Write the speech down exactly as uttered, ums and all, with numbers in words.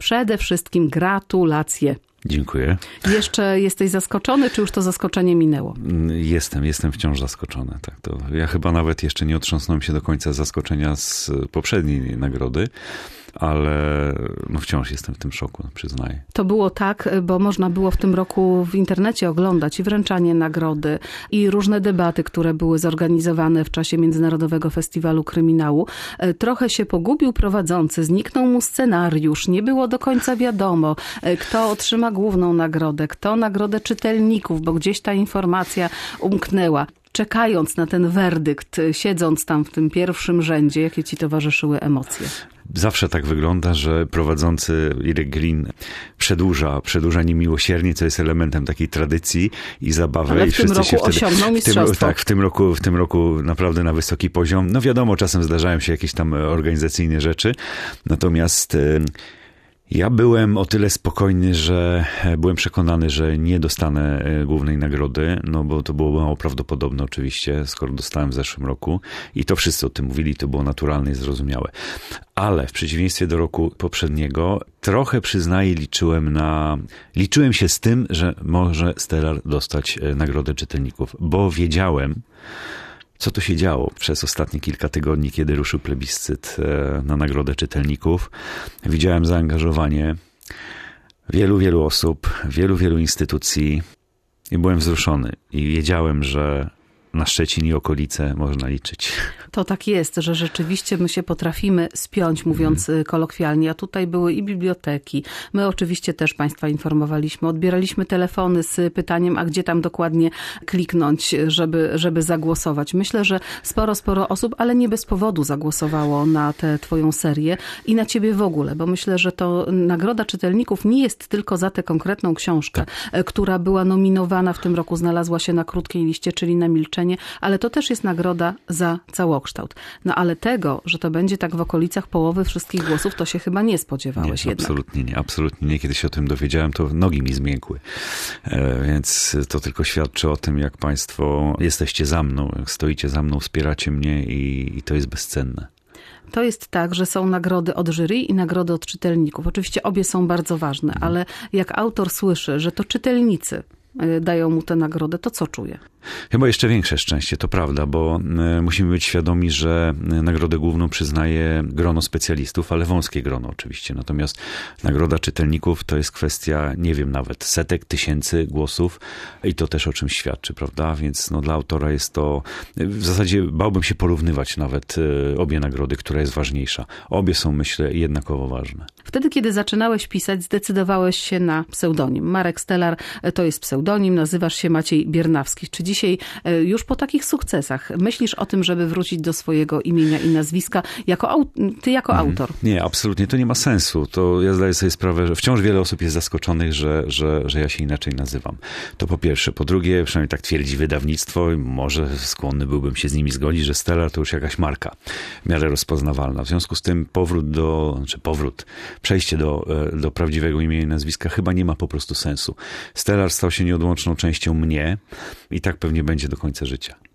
przede wszystkim gratulacje. Dziękuję. Jeszcze jesteś zaskoczony, czy już to zaskoczenie minęło? Jestem, jestem wciąż zaskoczony. Tak, to ja chyba nawet jeszcze nie otrząsnąłem się do końca zaskoczenia z poprzedniej nagrody, ale no wciąż jestem w tym szoku, przyznaję. To było tak, bo można było w tym roku w internecie oglądać i wręczanie nagrody, i różne debaty, które były zorganizowane w czasie Międzynarodowego Festiwalu Kryminału. Trochę się pogubił prowadzący, zniknął mu scenariusz, nie było do końca wiadomo, kto otrzyma główną nagrodę, kto nagrodę czytelników, bo gdzieś ta informacja umknęła. Czekając na ten werdykt, siedząc tam w tym pierwszym rzędzie, jakie ci towarzyszyły emocje? Zawsze tak wygląda, że prowadzący Irek Green przedłuża, przedłuża niemiłosiernie, co jest elementem takiej tradycji i zabawy. Ale i w tym roku się wtedy, osiągnął mistrzostwo. W tym, tak, w tym roku, w tym roku naprawdę na wysoki poziom. No wiadomo, czasem zdarzają się jakieś tam organizacyjne rzeczy, natomiast ja byłem o tyle spokojny, że byłem przekonany, że nie dostanę głównej nagrody, no bo to było mało prawdopodobne oczywiście, skoro dostałem w zeszłym roku i to wszyscy o tym mówili, to było naturalne i zrozumiałe. Ale w przeciwieństwie do roku poprzedniego, trochę przyznaję, liczyłem na, liczyłem się z tym, że może Stellar dostać nagrodę czytelników, bo wiedziałem, co tu się działo przez ostatnie kilka tygodni, kiedy ruszył plebiscyt na nagrodę czytelników. Widziałem zaangażowanie wielu, wielu osób, wielu, wielu instytucji i byłem wzruszony. I wiedziałem, że na Szczecin i okolice można liczyć. To tak jest, że rzeczywiście my się potrafimy spiąć, mówiąc mm. kolokwialnie, a tutaj były i biblioteki. My oczywiście też Państwa informowaliśmy, odbieraliśmy telefony z pytaniem, a gdzie tam dokładnie kliknąć, żeby, żeby zagłosować. Myślę, że sporo, sporo osób, ale nie bez powodu zagłosowało na tę twoją serię i na ciebie w ogóle, bo myślę, że to Nagroda Czytelników nie jest tylko za tę konkretną książkę, tak, która była nominowana w tym roku, znalazła się na krótkiej liście, czyli na Milczenie, ale to też jest nagroda za całokształt. No ale tego, że to będzie tak w okolicach połowy wszystkich głosów, to się chyba nie spodziewałeś nie, jednak. Absolutnie nie, absolutnie nie. Kiedy się o tym dowiedziałem, to nogi mi zmiękły. E, więc to tylko świadczy o tym, jak Państwo jesteście za mną, jak stoicie za mną, wspieracie mnie i, i to jest bezcenne. To jest tak, że są nagrody od jury i nagrody od czytelników. Oczywiście obie są bardzo ważne, hmm. ale jak autor słyszy, że to czytelnicy dają mu tę nagrodę, to co czuje? Chyba jeszcze większe szczęście, to prawda, bo musimy być świadomi, że nagrodę główną przyznaje grono specjalistów, ale wąskie grono oczywiście. Natomiast nagroda czytelników to jest kwestia, nie wiem, nawet setek tysięcy głosów i to też o czymś świadczy, prawda? Więc no, dla autora jest to, w zasadzie bałbym się porównywać nawet obie nagrody, która jest ważniejsza. Obie są, myślę, jednakowo ważne. Wtedy, kiedy zaczynałeś pisać, zdecydowałeś się na pseudonim. Marek Stellar to jest pseudonim, nazywasz się Maciej Biernawski. Czy dzisiaj już po takich sukcesach myślisz o tym, żeby wrócić do swojego imienia i nazwiska jako ty jako mhm. autor? Nie, absolutnie. To nie ma sensu. To ja zdaję sobie sprawę, że wciąż wiele osób jest zaskoczonych, że, że, że ja się inaczej nazywam. To po pierwsze. Po drugie, przynajmniej tak twierdzi wydawnictwo, może skłonny byłbym się z nimi zgodzić, że Stellar to już jakaś marka w miarę rozpoznawalna. W związku z tym powrót do, znaczy powrót, przejście do, do prawdziwego imienia i nazwiska chyba nie ma po prostu sensu. Stellar stał się nieodłączną częścią mnie i tak pewnie będzie do końca życia.